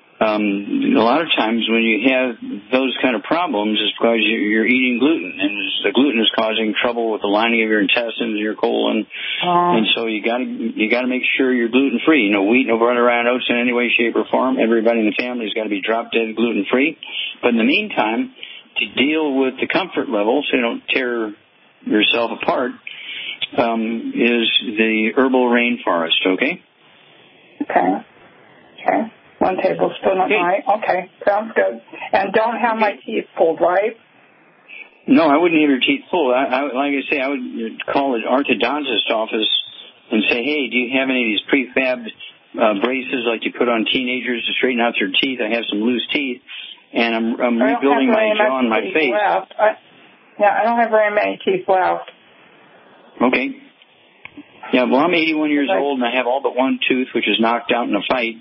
um, a lot of times when you have those kind of problems, it's because you're, you're eating gluten, and the gluten is causing trouble with the lining of your intestines and your colon. Um, and so you got to you got to make sure you're gluten free. You know, wheat, no butter, iron, oats in any way, shape, or form. Everybody in the family has got to be drop dead gluten free. But in the meantime, to deal with the comfort level, so you don't tear yourself apart, um, is the herbal rainforest. Okay. Okay. Okay. One tablespoon at okay. night. Okay, sounds good. And don't have my teeth pulled, right? No, I wouldn't have your teeth pulled. I, I, like I say, I would call the orthodontist office and say, hey, do you have any of these prefabbed uh, braces like you put on teenagers to straighten out their teeth? I have some loose teeth, and I'm, I'm rebuilding my jaw and my face. Left. I, yeah, I don't have very many teeth left. Okay. Yeah, well, I'm eighty-one years okay. old, and I have all but one tooth, which is knocked out in a fight.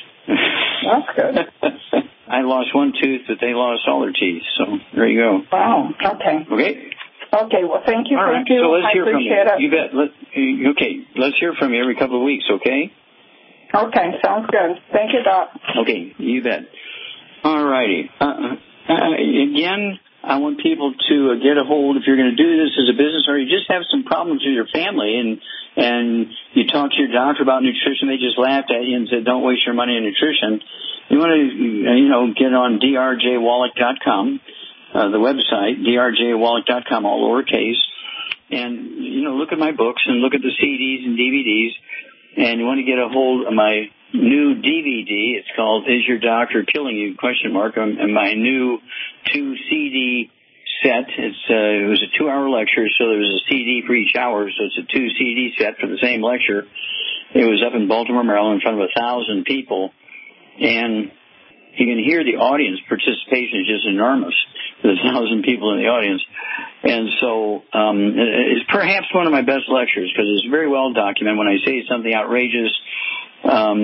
That's good. I lost one tooth, but they lost all their teeth. So there you go. Wow. Okay. Okay. Okay. Well, thank you. All right. Thank you. So let's I hear from you. It. You bet. Let, okay. Let's hear from you every couple of weeks. Okay. Okay. Sounds good. Thank you, Doc. Okay. You bet. All righty. Uh, uh, again, I want people to uh, get a hold. If you're going to do this as a business, or you just have some problems with your family, and and you talk to your doctor about nutrition, they just laughed at you and said, don't waste your money on nutrition. You want to, you know, get on d r j wallach dot com, uh, the website, d r j wallach dot com, all lowercase, and, you know, look at my books and look at the C Ds and D V Ds, and you want to get a hold of my new D V D. It's called Is Your Doctor Killing You? Question mark, and my new two C D set. It's uh, it was a two-hour lecture, so there was a C D for each hour, so it's a two C D set for the same lecture. It was up in Baltimore, Maryland, in front of a thousand people, and you can hear the audience participation is just enormous. There's a thousand people in the audience, and so um, it's perhaps one of my best lectures because it's very well documented. When I say something outrageous, um,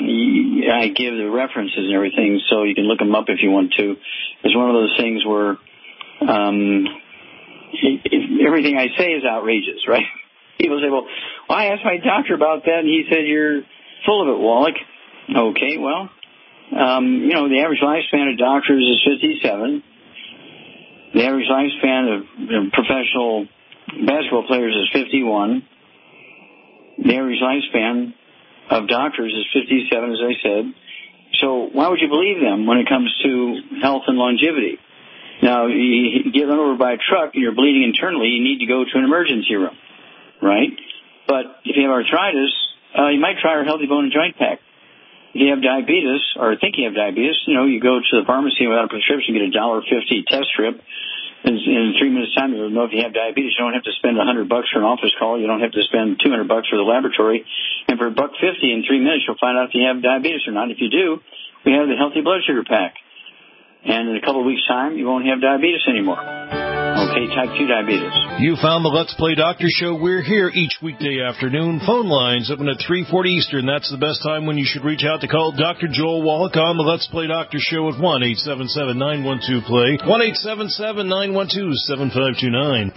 I give the references and everything, so you can look them up if you want to. It's one of those things where Um, it, it, everything I say is outrageous, right? People say, well, well, I asked my doctor about that, and he said, you're full of it, Wallach. Okay, well, um, you know, the average lifespan of doctors is fifty-seven. The average lifespan of you know, professional basketball players is fifty-one. The average lifespan of doctors is fifty-seven, as I said. So why would you believe them when it comes to health and longevity? Now, you get run over by a truck and you're bleeding internally, you need to go to an emergency room, right? But if you have arthritis, uh, you might try our Healthy Bone and Joint Pack. If you have diabetes, or think you have diabetes, you know, you go to the pharmacy without a prescription, get a one dollar fifty test strip. In, in three minutes' time, you'll know if you have diabetes. You don't have to spend one hundred bucks for an office call. You don't have to spend two hundred bucks for the laboratory. And for a buck fifty in three minutes, you'll find out if you have diabetes or not. If you do, we have the Healthy Blood Sugar Pack. And in a couple of weeks' time, you won't have diabetes anymore. Okay, type two diabetes. You found the Let's Play Doctor Show. We're here each weekday afternoon. Phone lines open at three forty Eastern. That's the best time when you should reach out to call Doctor Joel Wallach on the Let's Play Doctor Show at one eight seven seven, nine one two, play, one eight seven seven, nine one two, seven five two nine.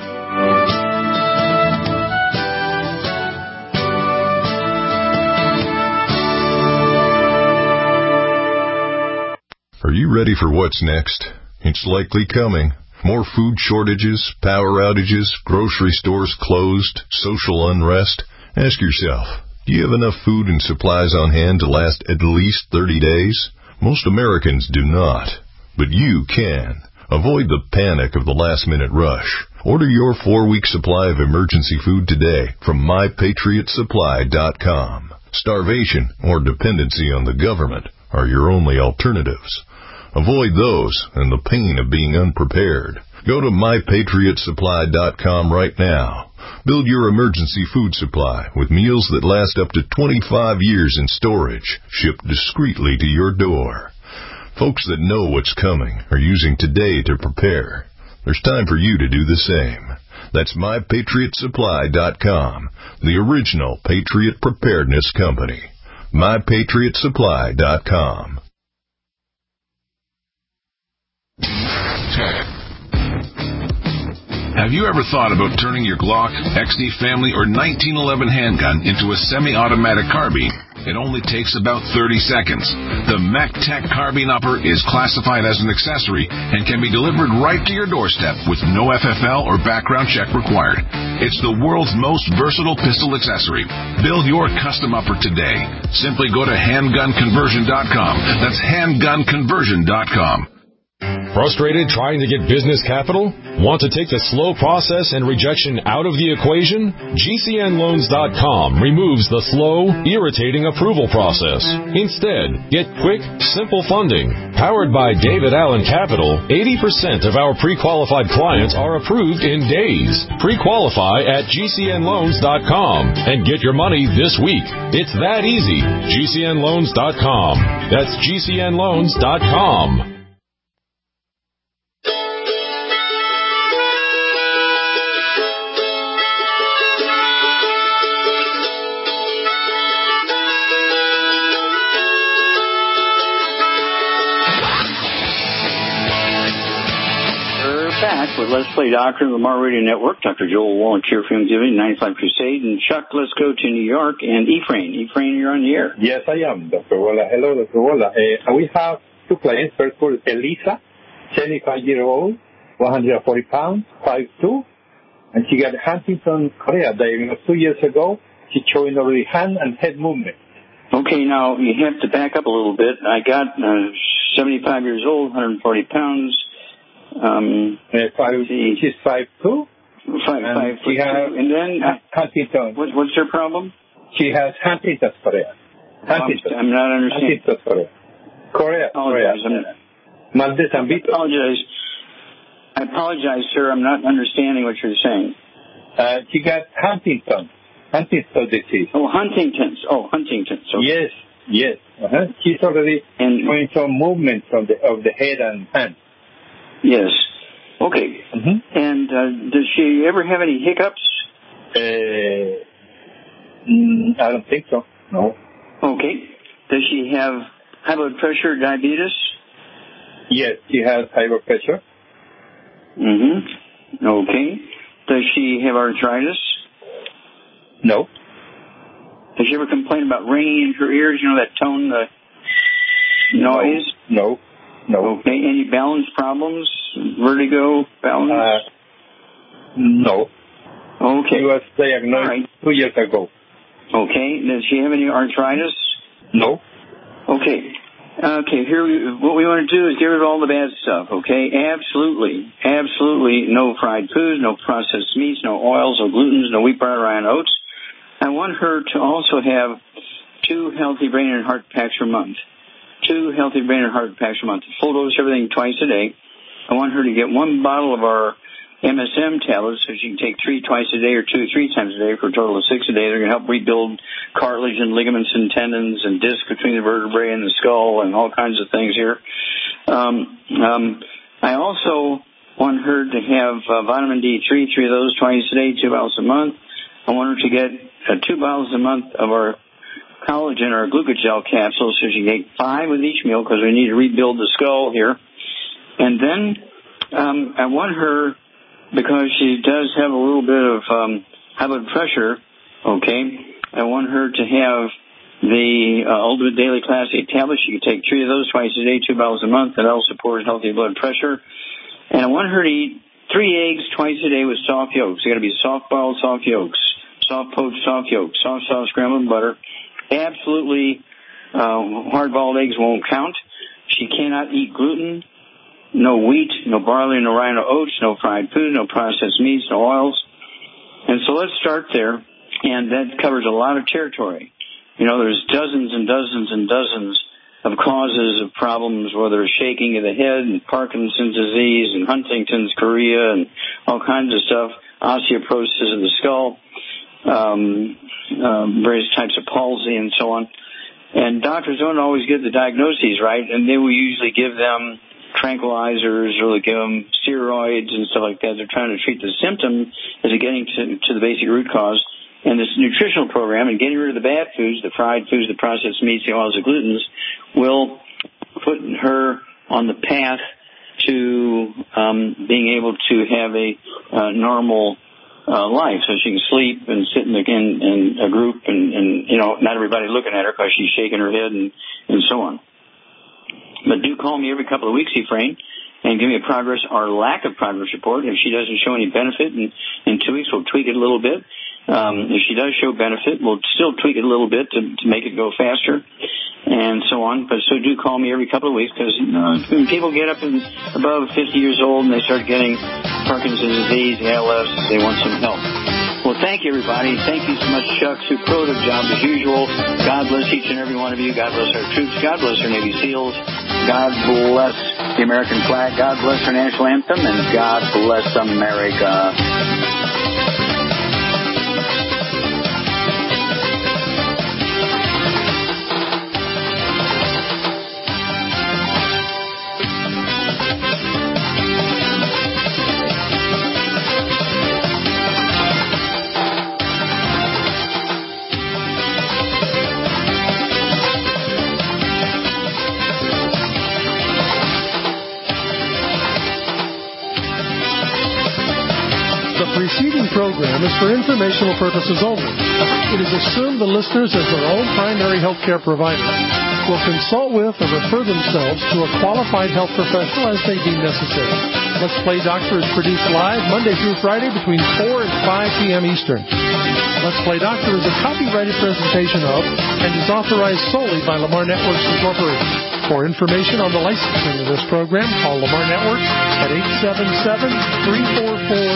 Are you ready for what's next? It's likely coming. More food shortages, power outages, grocery stores closed, social unrest. Ask yourself, do you have enough food and supplies on hand to last at least thirty days? Most Americans do not, but you can. Avoid the panic of the last-minute rush. Order your four-week supply of emergency food today from my patriot supply dot com. Starvation or dependency on the government are your only alternatives. Avoid those and the pain of being unprepared. Go to my patriot supply dot com right now. Build your emergency food supply with meals that last up to twenty-five years in storage, shipped discreetly to your door. Folks that know what's coming are using today to prepare. There's time for you to do the same. That's my patriot supply dot com, the original Patriot Preparedness Company. my patriot supply dot com. Have you ever thought about turning your Glock, X D Family, or nineteen eleven handgun into a semi-automatic carbine? It only takes about thirty seconds. The MacTac Carbine Upper is classified as an accessory and can be delivered right to your doorstep with no F F L or background check required. It's the world's most versatile pistol accessory. Build your custom upper today. Simply go to handgun conversion dot com. That's handgun conversion dot com. Frustrated trying to get business capital? Want to take the slow process and rejection out of the equation? G C N loans dot com removes the slow, irritating approval process. Instead, get quick, simple funding. Powered by David Allen Capital, eighty percent of our pre-qualified clients are approved in days. Pre-qualify at G C N loans dot com and get your money this week. It's that easy. G C N loans dot com. That's G C N loans dot com. Back with Let's Play Doctor and the Lamar Radio Network. Doctor Joel Wallach here from Giving, ninety-five Crusade. And Chuck, let's go to New York. And Ephraim. Ephraim, you're on the air. Yes, I am, Doctor Wallach. Hello, Doctor Wallach. Uh, we have two clients. First for Elisa, seventy-five years old, one hundred forty pounds, five foot two. And she got Huntington chorea diagnosed two years ago. She's showing already hand and head movement. Okay, now you have to back up a little bit. I got uh, seventy-five years old, one hundred forty pounds. Um, uh, five, she's five two. Five, and five she foot has two. And then uh, Huntington. What, what's her problem? She has Huntington's chorea. Huntington. I'm, I'm not understanding. Huntington's chorea. Chorea. Chorea. Maldes and I apologize. I apologize, sir. I'm not understanding what you're saying. Uh, she got Huntington. Huntington's disease. Oh, Huntington's. Oh, Huntington's. Okay. Yes. Yes. Uh-huh. She's already and, showing some movement from the of the head and hand. Yes. Okay. Mm-hmm. And uh, does she ever have any hiccups? Uh, mm, I don't think so. No. Okay. Does she have high blood pressure, diabetes? Yes, she has high blood pressure. Mm-hmm. Okay. Does she have arthritis? No. Does she ever complain about ringing in her ears? You know that tone, the noise? No. No. Okay. Any balance problems? Vertigo? Balance? Uh, no. Okay. She was diagnosed right. two years ago. Okay. Does she have any arthritis? No. Okay. Okay. Here, we, what we want to do is get rid of all the bad stuff. Okay. Absolutely, absolutely no fried foods, no processed meats, no oils, no glutens, no wheat, barley, rye, and oats. I want her to also have two healthy brain and heart packs per month. Two healthy brain and heart packs a month. Full dose everything twice a day. I want her to get one bottle of our M S M tablets so she can take three twice a day or two three times a day for a total of six a day. They're going to help rebuild cartilage and ligaments and tendons and discs between the vertebrae and the skull and all kinds of things here. Um, um, I also want her to have uh, vitamin D three, three of those twice a day, two bottles a month. I want her to get uh, two bottles a month of our collagen or glucogel capsules, so she can get five with each meal because we need to rebuild the skull here. And then um, I want her, because she does have a little bit of um, high blood pressure, okay, I want her to have the uh, Ultimate Daily Classic tablets. She can take three of those twice a day, two bottles a month. That'll support healthy blood pressure. And I want her to eat three eggs twice a day with soft yolks. They got to be soft-boiled soft yolks, soft poached soft yolks, soft soft scrambled butter. Absolutely, uh, hard-boiled eggs won't count. She cannot eat gluten, no wheat, no barley, no rye, no oats, no fried food, no processed meats, no oils. And so let's start there, and that covers a lot of territory. You know, there's dozens and dozens and dozens of causes of problems, whether it's shaking of the head and Parkinson's disease and Huntington's chorea and all kinds of stuff, osteoporosis of the skull, um, um, various types of palsy and so on. And doctors don't always get the diagnoses right, and they will usually give them tranquilizers or they give them steroids and stuff like that. They're trying to treat the symptom as they're getting to, to the basic root cause. And this nutritional program and getting rid of the bad foods, the fried foods, the processed meats, the oils, the glutens, will put her on the path to um, being able to have a uh, normal uh, life, so she can sleep and sit in, the, in, in a group and, and, you know, not everybody looking at her because she's shaking her head and, and so on. But do call me every couple of weeks, Ephraim, and give me a progress or lack of progress report. If she doesn't show any benefit in, in two weeks, we'll tweak it a little bit. Um, if she does show benefit, we'll still tweak it a little bit to, to make it go faster and so on. But so do call me every couple of weeks because uh, when people get up in above fifty years old and they start getting Parkinson's disease, A L S, they want some help. Well, thank you, everybody. Thank you so much, Chuck. Superlative job as usual. God bless each and every one of you. God bless our troops. God bless our Navy SEALs. God bless the American flag. God bless our national anthem. And God bless America. The preceding program is for informational purposes only. It is assumed the listeners, as their own primary health care provider, will consult with or refer themselves to a qualified health professional as they deem necessary. Let's Play Doctor is produced live Monday through Friday between four and five p.m. Eastern. Let's Play Doctor is a copyrighted presentation of and is authorized solely by Lamar Networks Incorporated. For information on the licensing of this program, call Lamar Networks at eight seven seven, three four four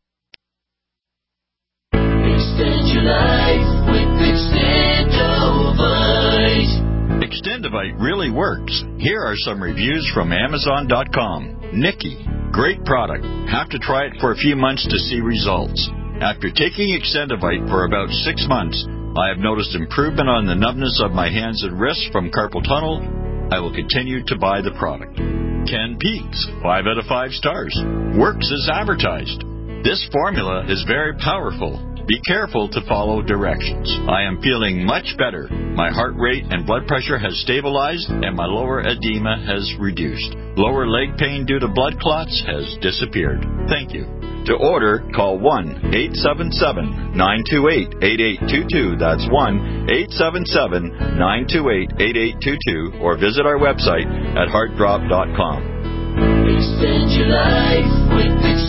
Extend your life with Extendovite. Extendovite really works. Here are some reviews from Amazon dot com. Nikki, great product. Have to try it for a few months to see results. After taking Extendovite for about six months, I have noticed improvement on the numbness of my hands and wrists from carpal tunnel. I will continue to buy the product. Ken Peaks, five out of five stars. Works as advertised. This formula is very powerful. Be careful to follow directions. I am feeling much better. My heart rate and blood pressure has stabilized and my lower edema has reduced. Lower leg pain due to blood clots has disappeared. Thank you. To order, call one eight seven seven, nine two eight, eight eight two two. That's one eight seven seven, nine two eight, eight eight two two or visit our website at heart drop dot com. Extend your life with